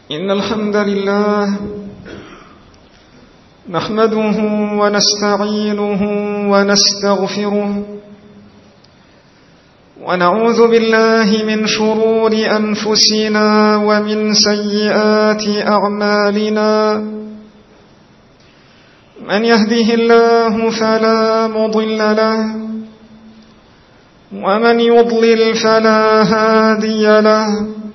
إن الحمد لله نحمده ونستعينه ونستغفره ونعوذ بالله من شرور أنفسنا ومن سيئات أعمالنا. من يهده الله فلا مضل له ومن يضلل فلا هادي له،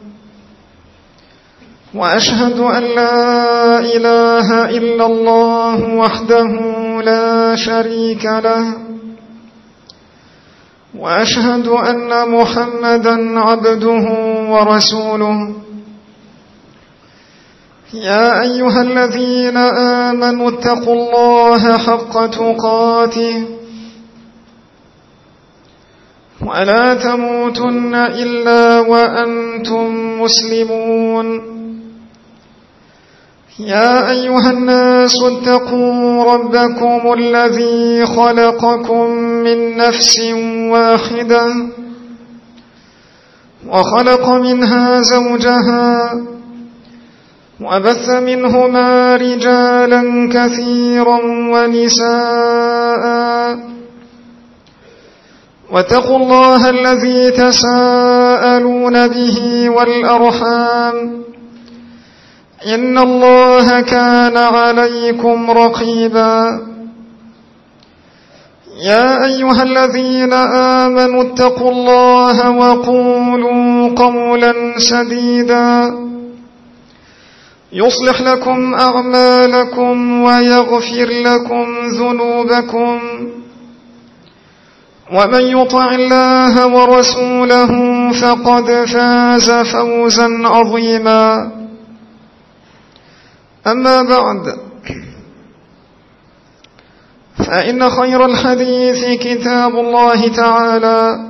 وأشهد أن لا إله إلا الله وحده لا شريك له، وأشهد أن محمدا عبده ورسوله. يا أيها الذين آمنوا اتقوا الله حق تقاته ولا تموتن إلا وأنتم مسلمون. يا أيها الناس اتقوا ربكم الذي خلقكم من نفس واحدة وخلق منها زوجها وبث منهما رجالا كثيرا ونساء، واتقوا الله الذي تساءلون به والأرحام إن الله كان عليكم رقيبا. يا أيها الذين آمنوا اتقوا الله وقولوا قولا سديدا يصلح لكم أعمالكم ويغفر لكم ذنوبكم، ومن يطع الله ورسوله فقد فاز فوزا عظيما. أما بعد، فإن خير الحديث كتاب الله تعالى،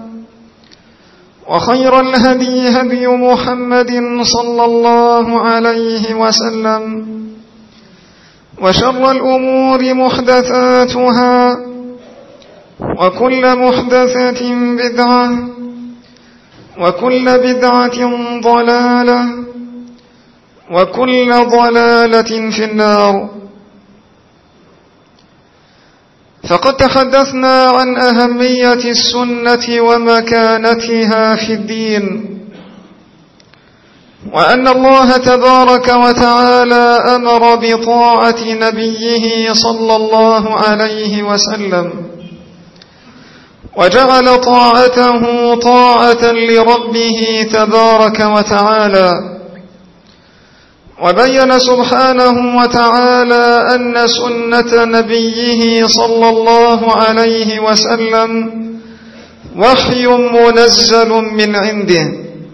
وخير الهدي هدي محمد صلى الله عليه وسلم، وشر الأمور محدثاتها، وكل محدثة بدعة، وكل بدعة ضلالة، وكل ضلالة في النار. فقد تحدثنا عن أهمية السنة ومكانتها في الدين، وأن الله تبارك وتعالى أمر بطاعة نبيه صلى الله عليه وسلم، وجعل طاعته طاعة لربه تبارك وتعالى، وبين سبحانه وتعالى أن سنة نبيه صلى الله عليه وسلم وحي منزل من عنده.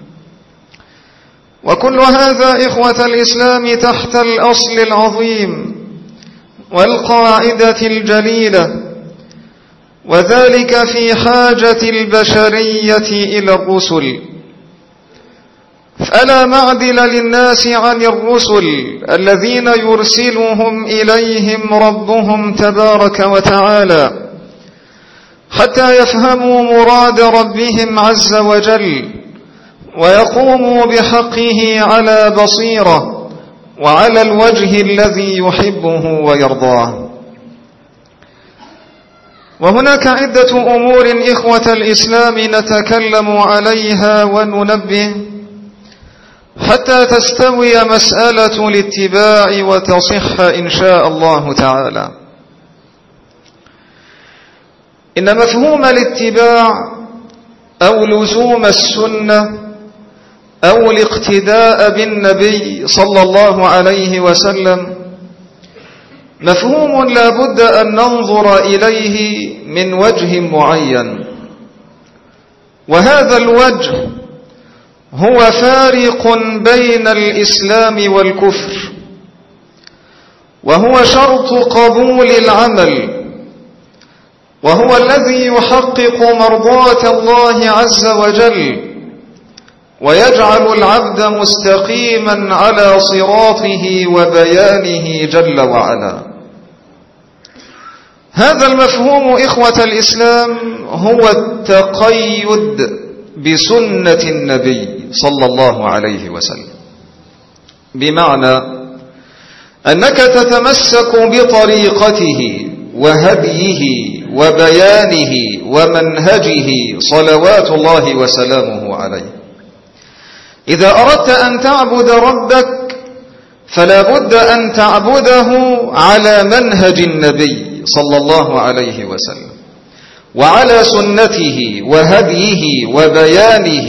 وكل هذا إخوة الإسلام تحت الأصل العظيم والقاعدة الجليلة، وذلك في حاجة البشرية إلى الرسل. فلا معدل للناس عن الرسل الذين يرسلهم إليهم ربهم تبارك وتعالى، حتى يفهموا مراد ربهم عز وجل، ويقوموا بحقه على بصيرة وعلى الوجه الذي يحبه ويرضاه. وهناك عدة أمور إخوة الإسلام نتكلم عليها وننبه حتى تستوي مسألة الاتباع وتصح إن شاء الله تعالى. إن مفهوم الاتباع أو لزوم السنة أو الاقتداء بالنبي صلى الله عليه وسلم مفهوم لا بد أن ننظر إليه من وجه معين، وهذا الوجه هو فارق بين الإسلام والكفر، وهو شرط قبول العمل، وهو الذي يحقق مرضاة الله عز وجل، ويجعل العبد مستقيما على صراطه وبيانه جل وعلا. هذا المفهوم إخوة الإسلام هو التقيد بسنة النبي صلى الله عليه وسلم. بمعنى أنك تتمسك بطريقته وهديه وبيانه ومنهجه صلوات الله وسلامه عليه. إذا أردت أن تعبد ربك فلا بد أن تعبده على منهج النبي صلى الله عليه وسلم وعلى سنته وهديه وبيانه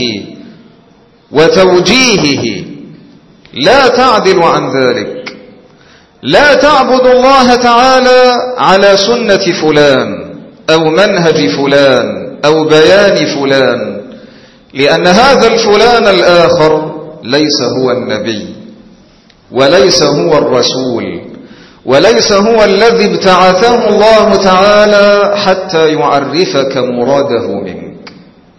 وتوجيهه، لا تعدل عن ذلك. لا تعبد الله تعالى على سنة فلان أو منهج فلان أو بيان فلان، لأن هذا الفلان الآخر ليس هو النبي وليس هو الرسول وليس هو الذي ابتعثه الله تعالى حتى يعرفك مراده منك.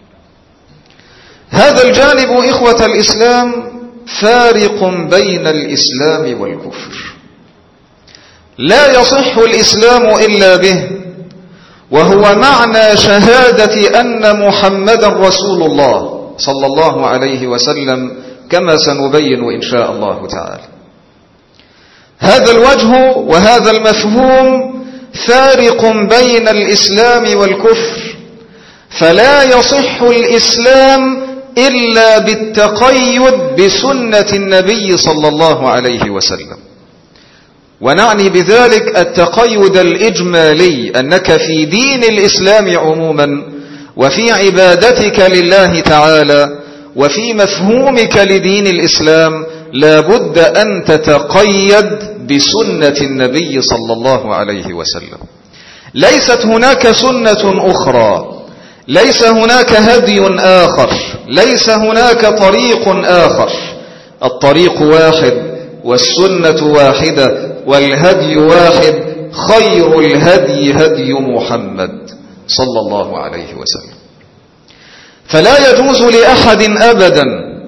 هذا الجانب إخوة الإسلام فارق بين الإسلام والكفر، لا يصح الإسلام إلا به، وهو معنى شهادة أن محمدا رسول الله صلى الله عليه وسلم، كما سنبين إن شاء الله تعالى. هذا الوجه وهذا المفهوم فارق بين الإسلام والكفر، فلا يصح الإسلام إلا بالتقيد بسنة النبي صلى الله عليه وسلم. ونعني بذلك التقيد الإجمالي، أنك في دين الإسلام عموما وفي عبادتك لله تعالى وفي مفهومك لدين الإسلام لا بد أن تتقيد بسنة النبي صلى الله عليه وسلم. ليست هناك سنة أخرى، ليس هناك هدي آخر، ليس هناك طريق آخر. الطريق واحد والسنة واحدة والهدي واحد، خير الهدي هدي محمد صلى الله عليه وسلم. فلا يجوز لأحد أبدا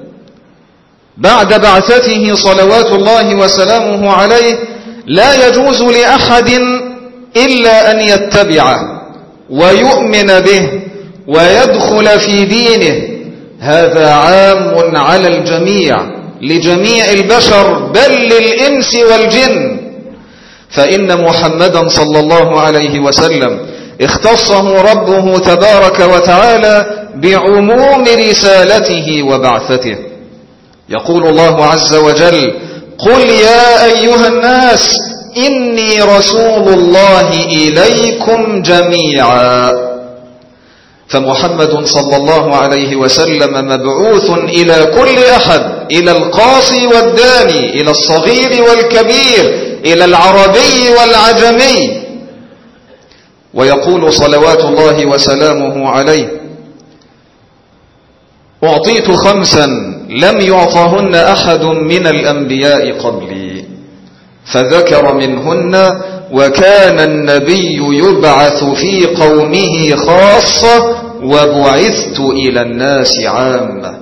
بعد بعثته صلوات الله وسلامه عليه، لا يجوز لأحد إلا أن يتبعه ويؤمن به ويدخل في دينه. هذا عام على الجميع، لجميع البشر بل للإنس والجن، فإن محمدا صلى الله عليه وسلم اختصه ربه تبارك وتعالى بعموم رسالته وبعثته. يقول الله عز وجل: قل يا أيها الناس إني رسول الله إليكم جميعا. فمحمد صلى الله عليه وسلم مبعوث إلى كل أحد، إلى القاصي والداني، إلى الصغير والكبير، إلى العربي والعجمي. ويقول صلوات الله وسلامه عليه: أعطيت 5 لم يعطهن أحد من الأنبياء قبلي، فذكر منهن: وكان النبي يبعث في قومه خاصة وبعثت إلى الناس عامة.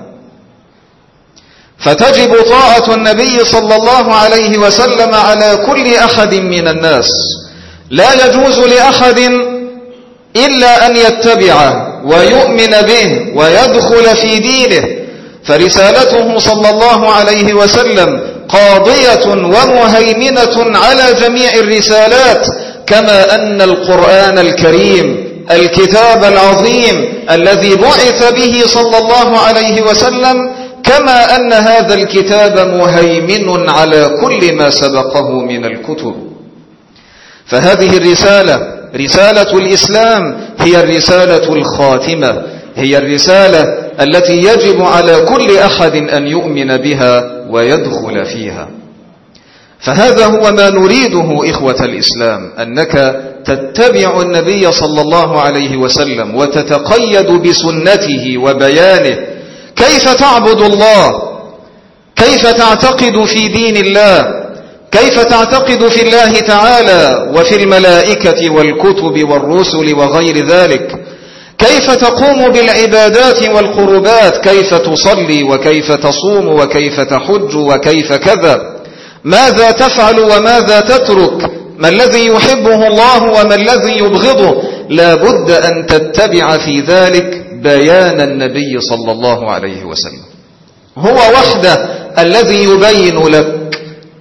فتجب طاعة النبي صلى الله عليه وسلم على كل أحد من الناس، لا يجوز لأحد إلا أن يتبعه ويؤمن به ويدخل في دينه. فرسالته صلى الله عليه وسلم قاضية ومهيمنة على جميع الرسالات، كما أن القرآن الكريم الكتاب العظيم الذي بعث به صلى الله عليه وسلم، كما أن هذا الكتاب مهيمن على كل ما سبقه من الكتب. فهذه الرسالة، رسالة الإسلام، هي الرسالة الخاتمة، هي الرسالة التي يجب على كل أحد أن يؤمن بها ويدخل فيها. فهذا هو ما نريده إخوة الإسلام، أنك تتبع النبي صلى الله عليه وسلم وتتقيد بسنته وبيانه. كيف تعبد الله؟ كيف تعتقد في دين الله؟ كيف تعتقد في الله تعالى وفي الملائكة والكتب والرسل وغير ذلك؟ كيف تقوم بالعبادات والقربات؟ كيف تصلي وكيف تصوم وكيف تحج وكيف كذا؟ ماذا تفعل وماذا تترك؟ ما الذي يحبه الله وما الذي يبغضه؟ لا بد أن تتبع في ذلك بيان النبي صلى الله عليه وسلم. هو وحده الذي يبين لك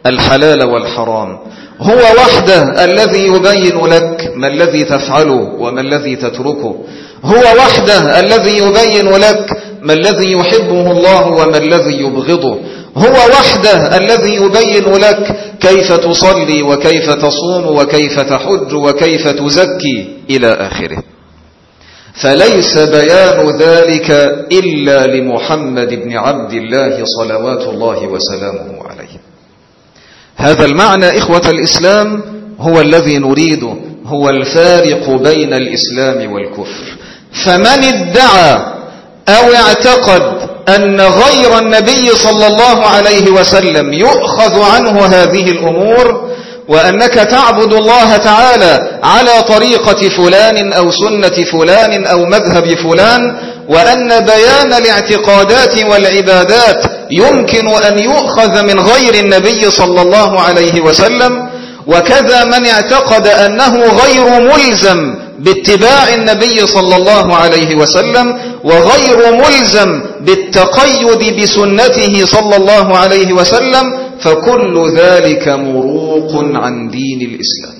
الحلال والحرام، هو وحده الذي يبين لك ما الذي تفعله وما الذي تتركه، هو وحده الذي يبين لك ما الذي يحبه الله وما الذي يبغضه، هو وحده الذي يبين لك كيف تصلي وكيف تصوم وكيف تحج وكيف تزكي إلى آخره. فليس بيان ذلك إلا لمحمد بن عبد الله صلوات الله وسلامه عليه. هذا المعنى إخوة الإسلام هو الذي نريده، هو الفارق بين الإسلام والكفر. فمن ادعى أو اعتقد أن غير النبي صلى الله عليه وسلم يؤخذ عنه هذه الأمور، وأنك تعبد الله تعالى على طريقة فلان أو سنة فلان أو مذهب فلان، وأن بيان الاعتقادات والعبادات يمكن أن يؤخذ من غير النبي صلى الله عليه وسلم، وكذا من اعتقد أنه غير ملزم باتباع النبي صلى الله عليه وسلم وغير ملزم بالتقيد بسنته صلى الله عليه وسلم، فكل ذلك مروق عن دين الإسلام.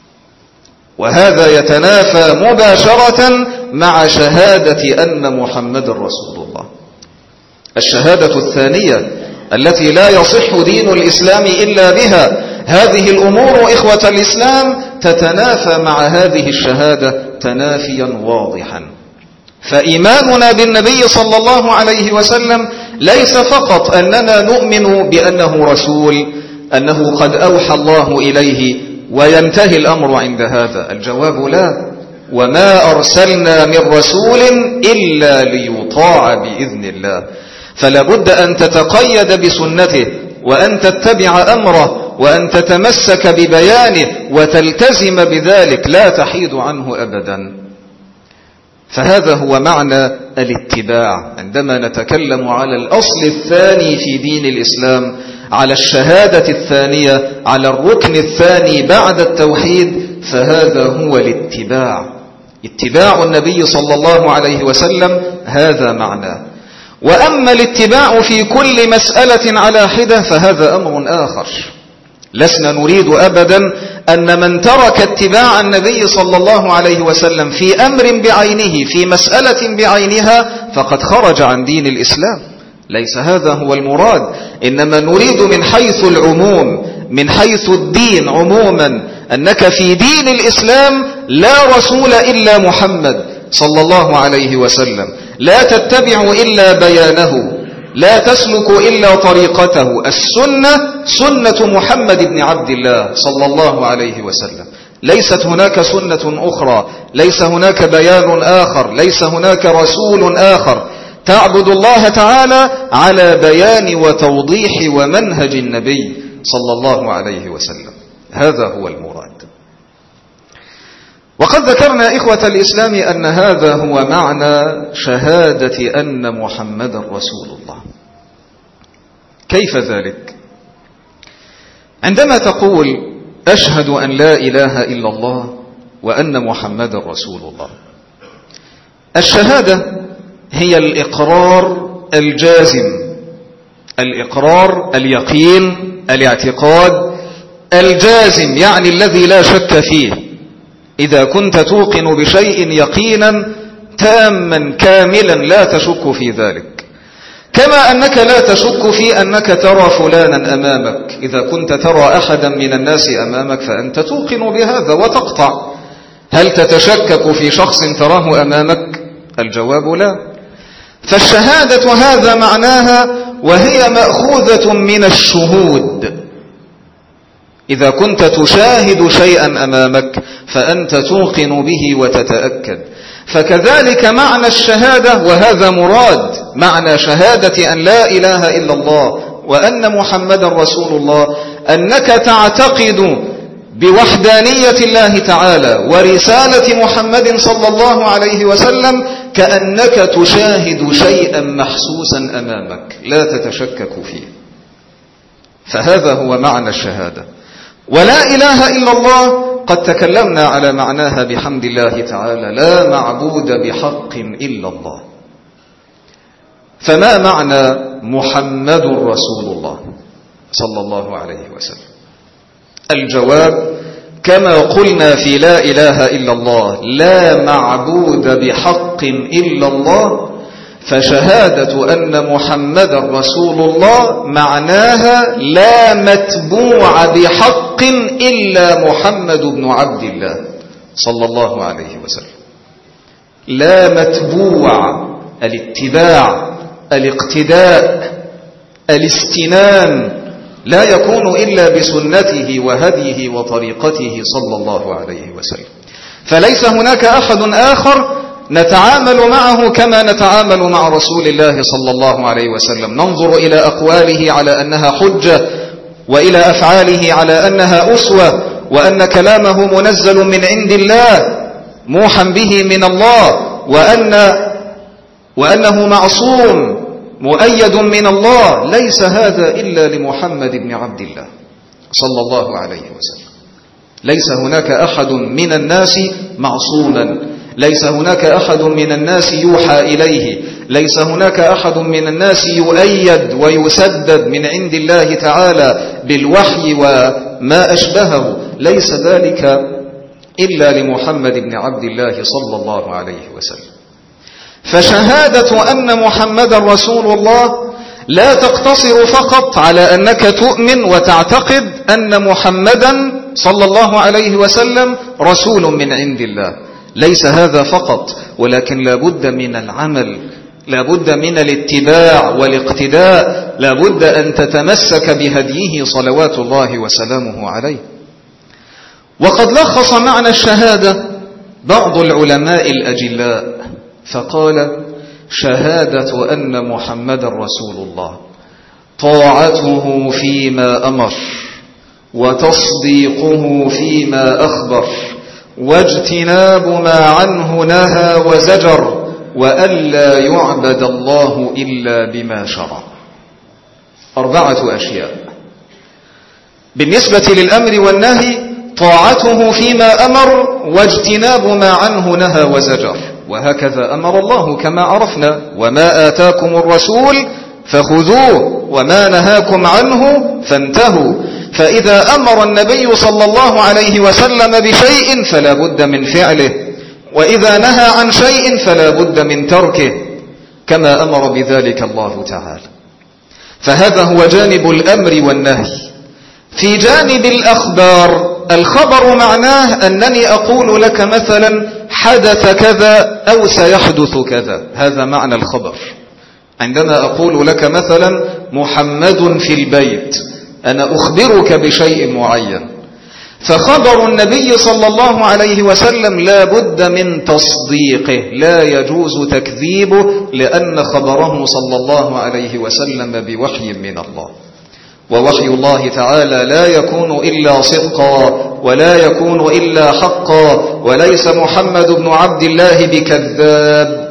وهذا يتنافى مباشرة مع شهادة أن محمد رسول الله. الشهادة الثانية التي لا يصح دين الإسلام إلا بها، هذه الأمور إخوة الإسلام تتنافى مع هذه الشهادة تنافيا واضحا. فإيماننا بالنبي صلى الله عليه وسلم ليس فقط أننا نؤمن بأنه رسول، أنه قد أوحى الله إليه وينتهي الأمر عند هذا. الجواب لا، وما أرسلنا من رسول إلا ليطاع بإذن الله. فلا بد أن تتقيد بسنته وأن تتبع أمره وأن تتمسك ببيانه وتلتزم بذلك، لا تحيد عنه أبدا. فهذا هو معنى الاتباع. عندما نتكلم على الأصل الثاني في دين الإسلام، على الشهادة الثانية، على الركن الثاني بعد التوحيد، فهذا هو الاتباع. اتباع النبي صلى الله عليه وسلم هذا معناه. وأما الاتباع في كل مسألة على حدة فهذا أمر آخر. لسنا نريد أبدا أن من ترك اتباع النبي صلى الله عليه وسلم في أمر بعينه، في مسألة بعينها، فقد خرج عن دين الإسلام. ليس هذا هو المراد، إنما نريد من حيث العموم، من حيث الدين عموما، أنك في دين الإسلام لا رسول إلا محمد صلى الله عليه وسلم، لا تتبع إلا بيانه، لا تسلك إلا طريقته. السنة سنة محمد بن عبد الله صلى الله عليه وسلم، ليست هناك سنة أخرى، ليس هناك بيان آخر، ليس هناك رسول آخر. تعبد الله تعالى على بيان وتوضيح ومنهج النبي صلى الله عليه وسلم. هذا هو المراد. وقد ذكرنا إخوة الإسلام أن هذا هو معنى شهادة أن محمد رسول الله. كيف ذلك؟ عندما تقول أشهد أن لا إله إلا الله وأن محمد رسول الله، الشهادة هي الإقرار الجازم، الإقرار، اليقين، الاعتقاد الجازم، يعني الذي لا شك فيه. إذا كنت توقن بشيء يقينا تاما كاملا لا تشك في ذلك، كما أنك لا تشك في أنك ترى فلانا أمامك. إذا كنت ترى أحدا من الناس أمامك فأنت توقن بهذا وتقطع. هل تتشكك في شخص تراه أمامك؟ الجواب لا. فالشهادة هذا معناها، وهي مأخوذة من الشهود. إذا كنت تشاهد شيئا أمامك فأنت توقن به وتتأكد. فكذلك معنى الشهادة، وهذا مراد معنى شهادة أن لا إله إلا الله وأن محمد رسول الله، أنك تعتقد بوحدانية الله تعالى ورسالة محمد صلى الله عليه وسلم كأنك تشاهد شيئا محسوسا أمامك لا تتشكك فيه. فهذا هو معنى الشهادة. ولا إله إلا الله قد تكلمنا على معناها بحمد الله تعالى، لا معبود بحق إلا الله. فما معنى محمد رسول الله؟ صلى الله عليه وسلم؟ الجواب كما قلنا في لا إله إلا الله: لا معبود بحق إلا الله، فشهادة أن محمد رسول الله معناها لا متبوع بحق إلا محمد بن عبد الله صلى الله عليه وسلم. لا متبوع، الاتباع، الاقتداء، الاستنان، لا يكون إلا بسنته وهديه وطريقته صلى الله عليه وسلم. فليس هناك أحد آخر نتعامل معه كما نتعامل مع رسول الله صلى الله عليه وسلم، ننظر إلى أقواله على أنها حجة، وإلى أفعاله على أنها أسوة، وأن كلامه منزل من عند الله موحى به من الله، وأنه معصوم مؤيد من الله. ليس هذا إلا لمحمد بن عبد الله صلى الله عليه وسلم. ليس هناك أحد من الناس معصوما، ليس هناك أحد من الناس يوحى إليه، ليس هناك أحد من الناس يؤيد ويسدد من عند الله تعالى بالوحي وما أشبهه. ليس ذلك إلا لمحمد بن عبد الله صلى الله عليه وسلم. فشهادة أن محمد رسول الله لا تقتصر فقط على أنك تؤمن وتعتقد أن محمدا صلى الله عليه وسلم رسول من عند الله. ليس هذا فقط، ولكن لابد من العمل، لابد من الاتباع والاقتداء، لابد أن تتمسك بهديه صلوات الله وسلامه عليه. وقد لخص معنى الشهادة بعض العلماء الأجلاء فقال: شهادة أن محمد رسول الله طاعته فيما أمر، وتصديقه فيما أخبر، واجتناب ما عنه نهى وزجر، وألا يعبد الله إلا بما شرع. 4 أشياء بالنسبة للأمر والنهي: طاعته فيما أمر، واجتناب ما عنه نهى وزجر. وهكذا أمر الله كما عرفنا: وما آتاكم الرسول فخذوه وما نهاكم عنه فانتهوا. فإذا أمر النبي صلى الله عليه وسلم بشيء فلا بد من فعله، وإذا نهى عن شيء فلا بد من تركه، كما أمر بذلك الله تعالى. فهذا هو جانب الأمر والنهي. في جانب الأخبار: الخبر معناه أنني أقول لك مثلا حدث كذا أو سيحدث كذا، هذا معنى الخبر. عندما أقول لك مثلا محمد في البيت، أنا أخبرك بشيء معين. فخبر النبي صلى الله عليه وسلم لا بد من تصديقه، لا يجوز تكذيبه، لأن خبره صلى الله عليه وسلم بوحي من الله، ووحي الله تعالى لا يكون إلا صدقا ولا يكون إلا حقا، وليس محمد بن عبد الله بكذاب.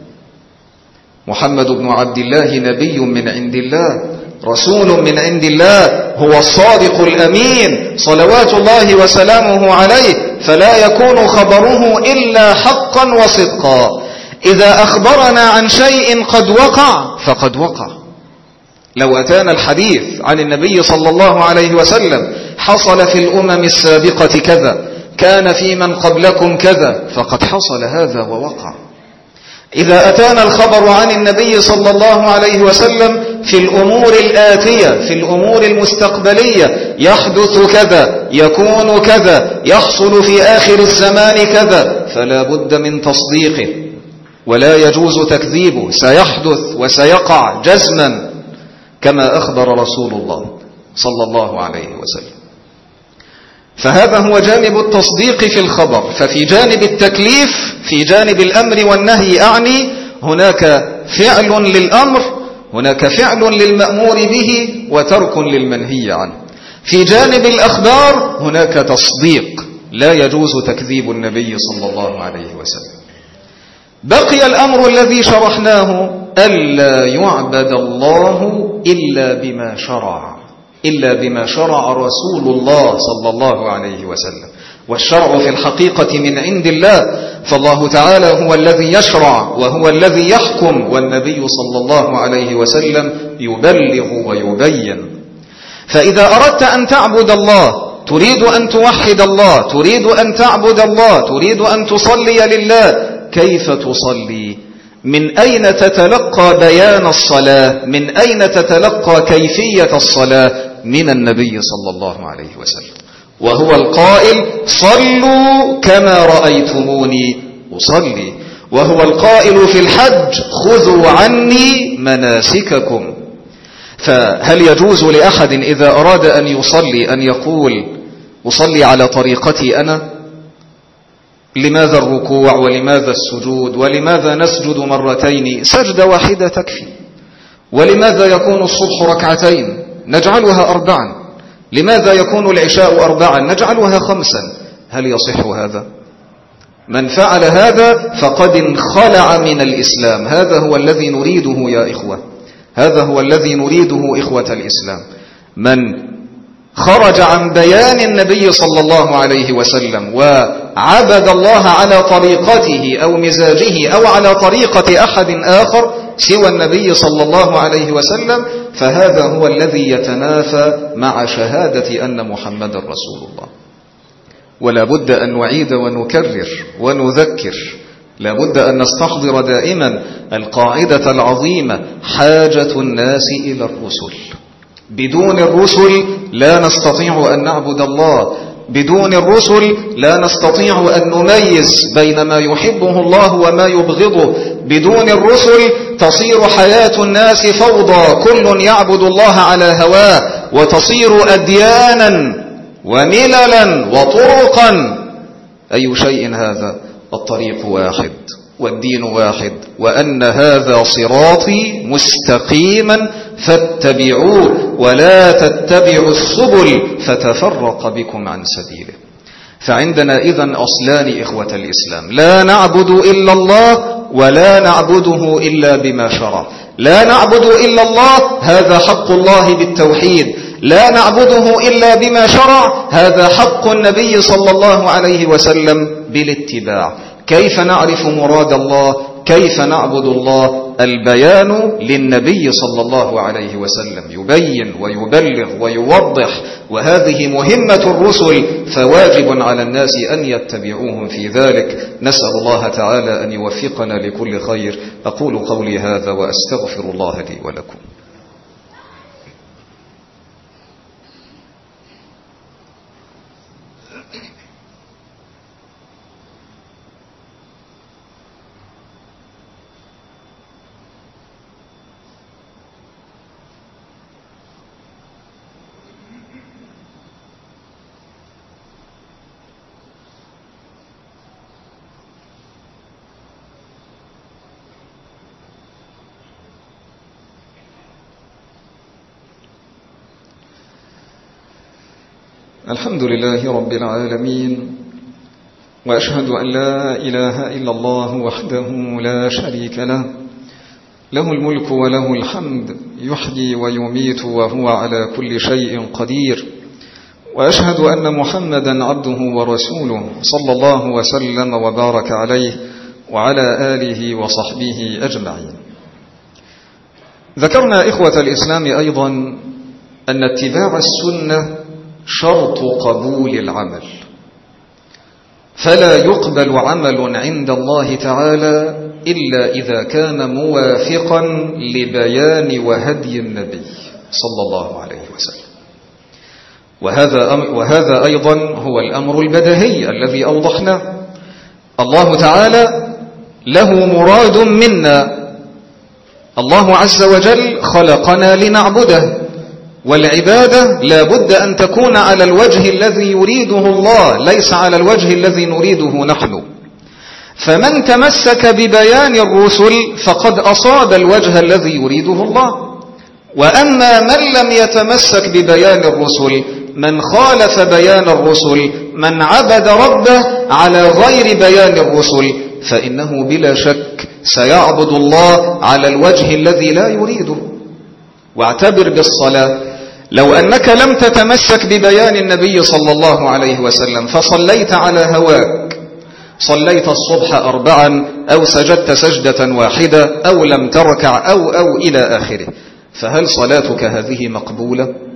محمد بن عبد الله نبي من عند الله، رسول من عند الله، هو الصادق الأمين صلوات الله وسلامه عليه، فلا يكون خبره إلا حقا وصدقا. إذا أخبرنا عن شيء قد وقع فقد وقع. لو أتانا الحديث عن النبي صلى الله عليه وسلم: حصل في الأمم السابقة كذا، كان في من قبلكم كذا، فقد حصل هذا ووقع. إذا أتانا الخبر عن النبي صلى الله عليه وسلم في الأمور الآتية، في الأمور المستقبلية: يحدث كذا، يكون كذا، يحصل في آخر الزمان كذا، فلا بد من تصديقه ولا يجوز تكذيبه، سيحدث وسيقع جزما كما أخبر رسول الله صلى الله عليه وسلم. فهذا هو جانب التصديق في الخبر. ففي جانب التكليف، في جانب الأمر والنهي أعني، هناك فعل للأمر، هناك فعل للمأمور به، وترك للمنهي عنه. في جانب الأخبار هناك تصديق، لا يجوز تكذيب النبي صلى الله عليه وسلم. بقي الأمر الذي شرحناه: ألا يعبد الله إلا بما شرع، إلا بما شرع رسول الله صلى الله عليه وسلم. والشرع في الحقيقة من عند الله، فالله تعالى هو الذي يشرع وهو الذي يحكم، والنبي صلى الله عليه وسلم يبلغ ويبين. فإذا أردت أن تعبد الله، تريد أن توحد الله، تريد أن تعبد الله، تريد أن تصلي لله، كيف تصلي؟ من أين تتلقى بيان الصلاة؟ من أين تتلقى كيفية الصلاة؟ من النبي صلى الله عليه وسلم، وهو القائل صلوا كما رأيتموني أصلي، وهو القائل في الحج خذوا عني مناسككم. فهل يجوز لأحد إذا أراد أن يصلي أن يقول أصلي على طريقتي أنا؟ لماذا الركوع ولماذا السجود ولماذا نسجد مرتين؟ سجدة واحدة تكفي. ولماذا يكون الصبح ركعتين نجعلها 4؟ لماذا يكون العشاء 4 نجعلها 5؟ هل يصح هذا؟ من فعل هذا فقد انخلع من الإسلام. هذا هو الذي نريده يا إخوة، هذا هو الذي نريده إخوة الإسلام. من خرج عن بيان النبي صلى الله عليه وسلم وعبد الله على طريقته أو مزاجه أو على طريقة أحد آخر سوى النبي صلى الله عليه وسلم، فهذا هو الذي يتنافى مع شهادة أن محمد رسول الله. ولا بد أن نعيد ونكرر ونذكر، لا بد أن نستحضر دائما القاعدة العظيمة: حاجة الناس إلى الرسل. بدون الرسل لا نستطيع أن نعبد الله، بدون الرسل لا نستطيع أن نميز بين ما يحبه الله وما يبغضه، بدون الرسل تصير حياة الناس فوضى، كل يعبد الله على هواه، وتصير أديانا ومللا وطرقا. أي شيء هذا؟ الطريق واحد والدين واحد، وأن هذا صراطي مستقيما فاتبعوه ولا تتبعوا السبل فتفرق بكم عن سبيله. فعندنا إذن أصلان إخوة الإسلام: لا نعبد إلا الله ولا نعبده إلا بما شرع. لا نعبد إلا الله، هذا حق الله بالتوحيد. لا نعبده إلا بما شرع، هذا حق النبي صلى الله عليه وسلم بالاتباع. كيف نعرف مراد الله؟ كيف نعبد الله؟ البيان للنبي صلى الله عليه وسلم، يبين ويبلغ ويوضح، وهذه مهمة الرسل، فواجب على الناس أن يتبعوهم في ذلك. نسأل الله تعالى أن يوفقنا لكل خير. أقول قولي هذا وأستغفر الله لي ولكم. الحمد لله رب العالمين، وأشهد أن لا إله إلا الله وحده لا شريك له، له الملك وله الحمد، يحيي ويميت وهو على كل شيء قدير. وأشهد أن محمدا عبده ورسوله صلى الله وسلم وبارك عليه وعلى آله وصحبه أجمعين. ذكرنا إخوة الإسلام أيضا أن اتباع السنة شرط قبول العمل، فلا يقبل عمل عند الله تعالى إلا إذا كان موافقا لبيان وهدي النبي صلى الله عليه وسلم. وهذا أيضا هو الأمر البديهي الذي أوضحناه. الله تعالى له مراد منا، الله عز وجل خلقنا لنعبده، والعبادة لا بد أن تكون على الوجه الذي يريده الله، ليس على الوجه الذي نريده نحن. فمن تمسك ببيان الرسل فقد أصاب الوجه الذي يريده الله. وأما من لم يتمسك ببيان الرسل، من خالف بيان الرسل، من عبد ربه على غير بيان الرسل، فإنه بلا شك سيعبد الله على الوجه الذي لا يريده. واعتبر بالصلاة، لو أنك لم تتمسك ببيان النبي صلى الله عليه وسلم فصليت على هواك، صليت الصبح 4 أو سجدت سجدة واحدة أو لم تركع أو إلى آخره، فهل صلاتك هذه مقبولة؟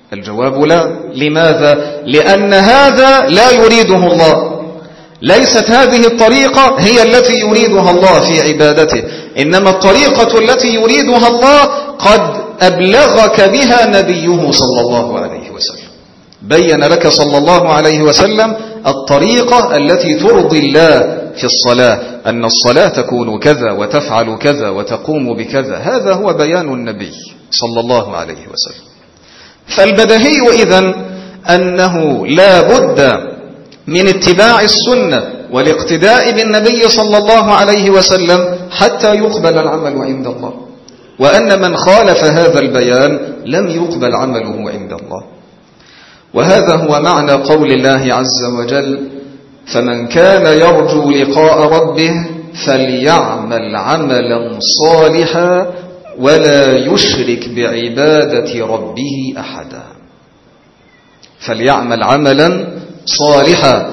الجواب لا. لماذا؟ لأن هذا لا يريده الله، ليست هذه الطريقة هي التي يريدها الله في عبادته، إنما الطريقة التي يريدها الله قد أبلغك بها نبيه صلى الله عليه وسلم، بين لك صلى الله عليه وسلم الطريقة التي ترضي الله في الصلاة، أن الصلاة تكون كذا وتفعل كذا وتقوم بكذا، هذا هو بيان النبي صلى الله عليه وسلم. فالبديهي إذن أنه لا بد من اتباع السنة والاقتداء بالنبي صلى الله عليه وسلم حتى يقبل العمل عند الله، وأن من خالف هذا البيان لم يقبل عمله عند الله. وهذا هو معنى قول الله عز وجل: فمن كان يرجو لقاء ربه فليعمل عملا صالحا ولا يشرك بعبادة ربه أحدا. فليعمل عملا صالحا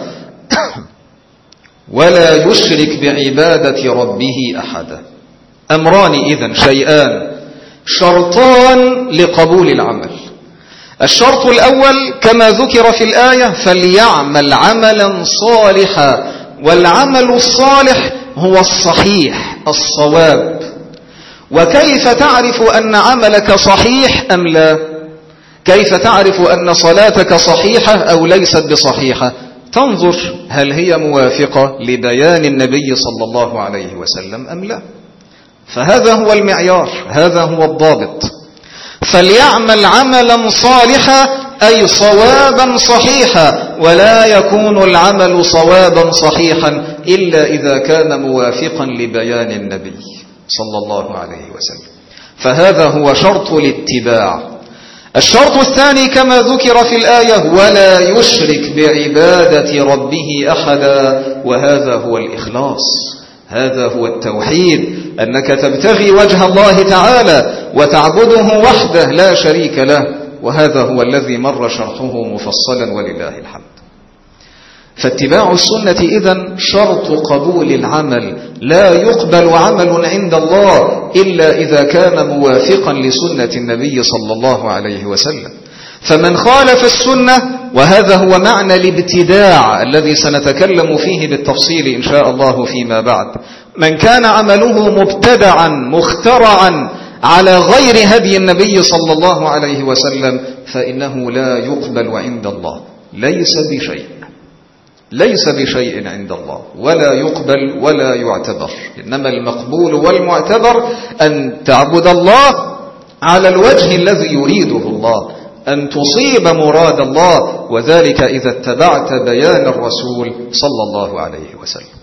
ولا يشرك بعبادة ربه أحدا. أمران إذن، شيئان، شرطان لقبول العمل. الشرط الأول كما ذكر في الآية: فليعمل عملا صالحا، والعمل الصالح هو الصحيح الصواب. وكيف تعرف أن عملك صحيح أم لا؟ كيف تعرف أن صلاتك صحيحة أو ليست بصحيحة؟ تنظر هل هي موافقة لبيان النبي صلى الله عليه وسلم أم لا. فهذا هو المعيار، هذا هو الضابط. فليعمل عملا صالحا أي صوابا صحيحا، ولا يكون العمل صوابا صحيحا إلا إذا كان موافقا لبيان النبي صلى الله عليه وسلم. فهذا هو شرط الاتباع. الشرط الثاني كما ذكر في الآية: ولا يشرك بعبادة ربه أحدا، وهذا هو الإخلاص، هذا هو التوحيد، أنك تبتغي وجه الله تعالى وتعبده وحده لا شريك له، وهذا هو الذي مر شرحه مفصلا ولله الحمد. فاتباع السنة إذن شرط قبول العمل، لا يقبل عمل عند الله إلا إذا كان موافقا لسنة النبي صلى الله عليه وسلم. فمن خالف السنة، وهذا هو معنى الابتداع الذي سنتكلم فيه بالتفصيل إن شاء الله فيما بعد، من كان عمله مبتدعا مخترعا على غير هدي النبي صلى الله عليه وسلم فإنه لا يقبل عند الله، ليس بشيء عند الله، ولا يقبل ولا يعتبر. إنما المقبول والمعتبر أن تعبد الله على الوجه الذي يريده الله، أن تصيب مراد الله، وذلك إذا اتبعت بيان الرسول صلى الله عليه وسلم.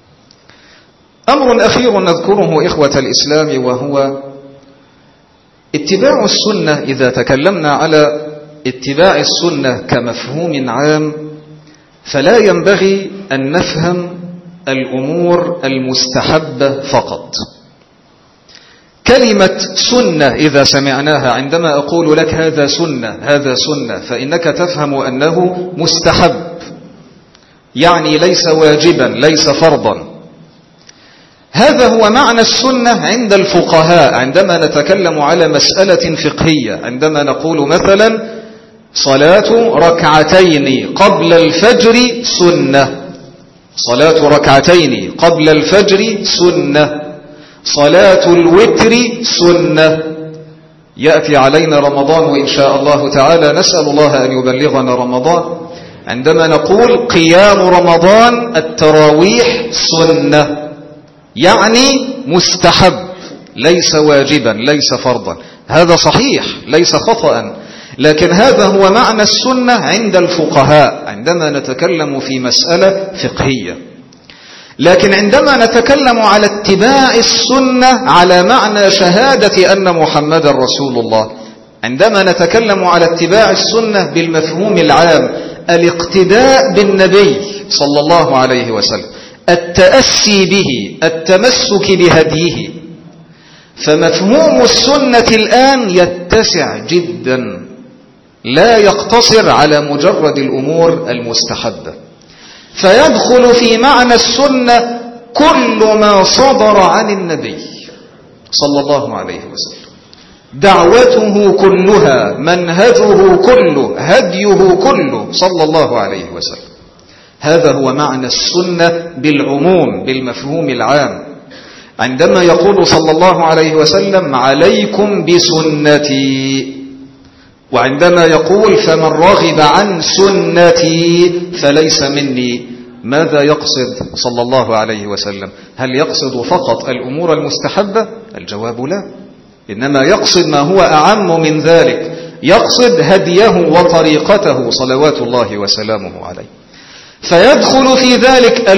أمر أخير نذكره إخوة الإسلام، وهو اتباع السنة. إذا تكلمنا على اتباع السنة كمفهوم عام، فلا ينبغي أن نفهم الأمور المستحبة فقط. كلمة سنة إذا سمعناها، عندما أقول لك هذا سنة، فإنك تفهم أنه مستحب، يعني ليس واجبا، ليس فرضا. هذا هو معنى السنة عند الفقهاء عندما نتكلم على مسألة فقهية، عندما نقول مثلا صلاة ركعتين قبل الفجر سنة، صلاة ركعتين قبل الفجر سنة، صلاة الوتر سنة. يأتي علينا رمضان وإن شاء الله تعالى نسأل الله أن يبلغنا رمضان، عندما نقول قيام رمضان التراويح سنة، يعني مستحب، ليس واجبا، ليس فرضا. هذا صحيح، ليس خطأ، لكن هذا هو معنى السنة عند الفقهاء عندما نتكلم في مسألة فقهية. لكن عندما نتكلم على اتباع السنة على معنى شهادة أن محمد رسول الله، عندما نتكلم على اتباع السنة بالمفهوم العام، الاقتداء بالنبي صلى الله عليه وسلم، التأسي به، التمسك بهديه، فمفهوم السنة الآن يتسع جدا، لا يقتصر على مجرد الأمور المستحبة، فيدخل في معنى السنة كل ما صدر عن النبي صلى الله عليه وسلم. دعوته كلها، منهجه كله، هديه كله صلى الله عليه وسلم. هذا هو معنى السنة بالعموم، بالمفهوم العام. عندما يقول صلى الله عليه وسلم عليكم بسنتي، وعندما يقول فمن رغب عن سنتي فليس مني، ماذا يقصد صلى الله عليه وسلم؟ هل يقصد فقط الأمور المستحبة؟ الجواب لا، إنما يقصد ما هو أعم من ذلك، يقصد هديه وطريقته صلوات الله وسلامه عليه. فيدخل في ذلك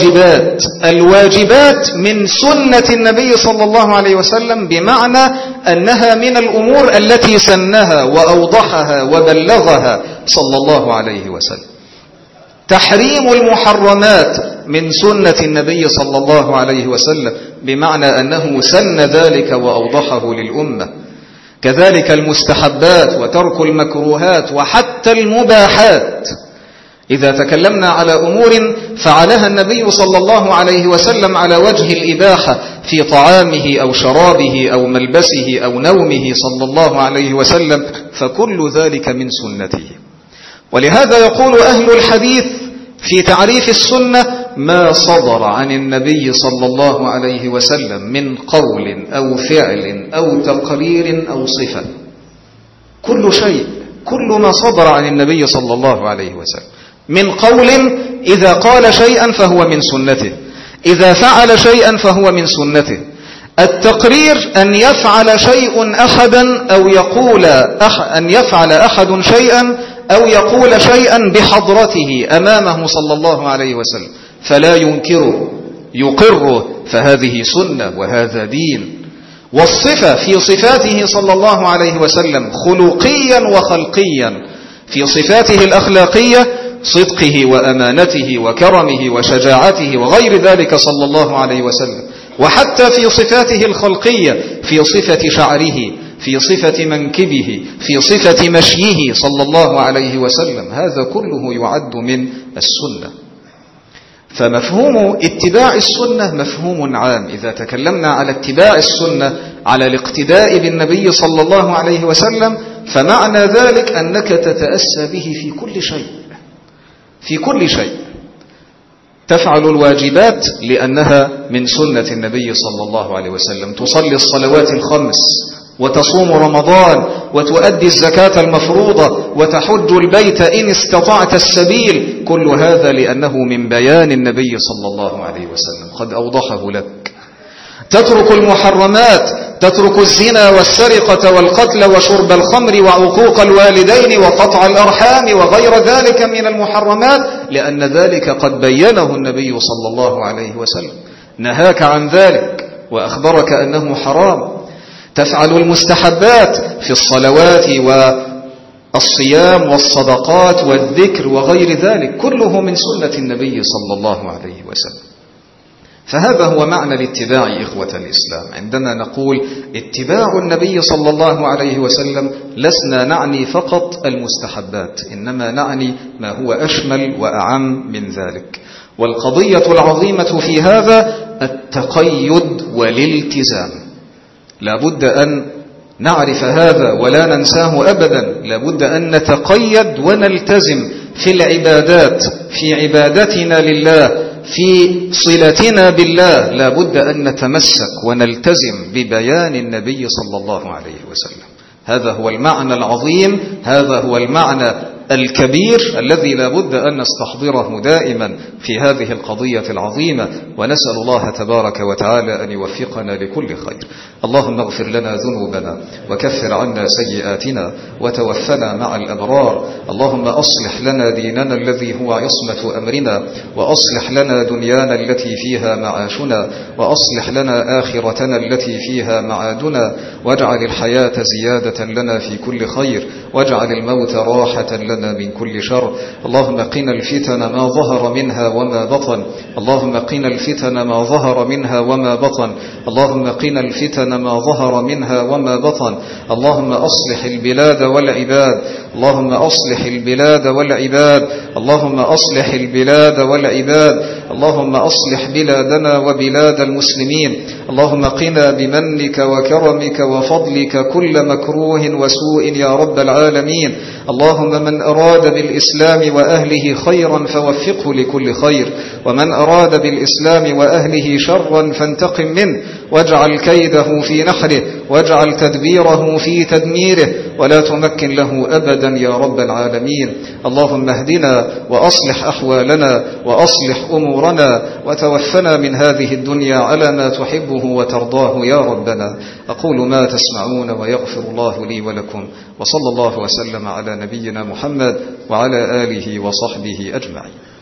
الواجبات من سنة النبي صلى الله عليه وسلم، بمعنى أنها من الأمور التي سنها وأوضحها وبلغها صلى الله عليه وسلم. تحريم المحرمات من سنة النبي صلى الله عليه وسلم، بمعنى أنه سن ذلك وأوضحه للأمة. كذلك المستحبات وترك المكروهات وحتى المباحات. إذا تكلمنا على أمور فعلها النبي صلى الله عليه وسلم على وجه الإباحة في طعامه أو شرابه أو ملبسه أو نومه صلى الله عليه وسلم، فكل ذلك من سنته. ولهذا يقول أهل الحديث في تعريف السنة ما صدر عن النبي صلى الله عليه وسلم من قول أو فعل أو تقرير أو صفة. كل شيء، كل ما صدر عن النبي صلى الله عليه وسلم من قول، إذا قال شيئا فهو من سنته، إذا فعل شيئا فهو من سنته. التقرير أن يفعل شيء أحدا أو يقول أن يفعل أحد شيئا أو يقول شيئا بحضرته أمامه صلى الله عليه وسلم فلا ينكره، يقره، فهذه سنة وهذا دين. والصفة في صفاته صلى الله عليه وسلم خلقيا وخلقيا. في صفاته الأخلاقية صدقه وأمانته وكرمه وشجاعته وغير ذلك صلى الله عليه وسلم. وحتى في صفاته الخلقية، في صفة شعره، في صفة منكبه، في صفة مشيه صلى الله عليه وسلم، هذا كله يعد من السنة. فمفهوم اتباع السنة مفهوم عام. إذا تكلمنا على اتباع السنة، على الاقتداء بالنبي صلى الله عليه وسلم، فمعنى ذلك أنك تتأسى به في كل شيء، في كل شيء. تفعل الواجبات لأنها من سنة النبي صلى الله عليه وسلم، تصلي الصلوات الخمس، وتصوم رمضان، وتؤدي الزكاة المفروضة، وتحج البيت إن استطعت السبيل، كل هذا لأنه من بيان النبي صلى الله عليه وسلم، قد أوضحه لك. تترك المحرمات، تترك الزنا والسرقة والقتل وشرب الخمر وعقوق الوالدين وقطع الأرحام وغير ذلك من المحرمات، لأن ذلك قد بينه النبي صلى الله عليه وسلم، نهاك عن ذلك وأخبرك أنه حرام. تفعل المستحبات في الصلوات والصيام والصدقات والذكر وغير ذلك، كله من سنة النبي صلى الله عليه وسلم. فهذا هو معنى الاتباع إخوة الإسلام. عندما نقول اتباع النبي صلى الله عليه وسلم لسنا نعني فقط المستحبات، إنما نعني ما هو أشمل وأعم من ذلك. والقضية العظيمة في هذا التقيد والالتزام. لا بد أن نعرف هذا ولا ننساه أبدا. لا بد أن نتقيد ونلتزم في العبادات، في عبادتنا لله، في صلتنا بالله. لا بد أن نتمسك ونلتزم ببيان النبي صلى الله عليه وسلم. هذا هو المعنى العظيم، هذا هو المعنى الكبير الذي لا بد أن نستحضره دائما في هذه القضية العظيمة. ونسأل الله تبارك وتعالى أن يوفقنا لكل خير. اللهم اغفر لنا ذنوبنا وكفر عنا سيئاتنا وتوفنا مع الأبرار. اللهم أصلح لنا ديننا الذي هو عصمة أمرنا، وأصلح لنا دنيانا التي فيها معاشنا، وأصلح لنا آخرتنا التي فيها معادنا، واجعل الحياة زيادة لنا في كل خير، واجعل الموت راحة لنا من كل شر. اللهم قنا الفتن ما ظهر منها وما بطن، اللهم قنا الفتن ما ظهر منها وما بطن، اللهم قنا الفتن ما ظهر منها وما بطن. اللهم أصلح البلاد والعباد، اللهم أصلح البلاد والعباد، اللهم أصلح البلاد والعباد. اللهم أصلح بلادنا وبلاد المسلمين. اللهم قنا بمنك وكرمك وفضلك كل مكروه وسوء يا رب العالمين. اللهم من أراد بالإسلام وأهله خيرا فوفقه لكل خير، ومن أراد بالإسلام وأهله شرا فانتقم منه، واجعل كيده في نحره، واجعل تدبيره في تدميره، ولا تمكن له أبدا يا رب العالمين. اللهم اهدنا وأصلح أحوالنا وأصلح أمورنا، وتوفنا من هذه الدنيا على ما تحبه وترضاه يا ربنا. أقول ما تسمعون ويغفر الله لي ولكم، وصلى الله وسلم على نبينا محمد وعلى آله وصحبه أجمعين.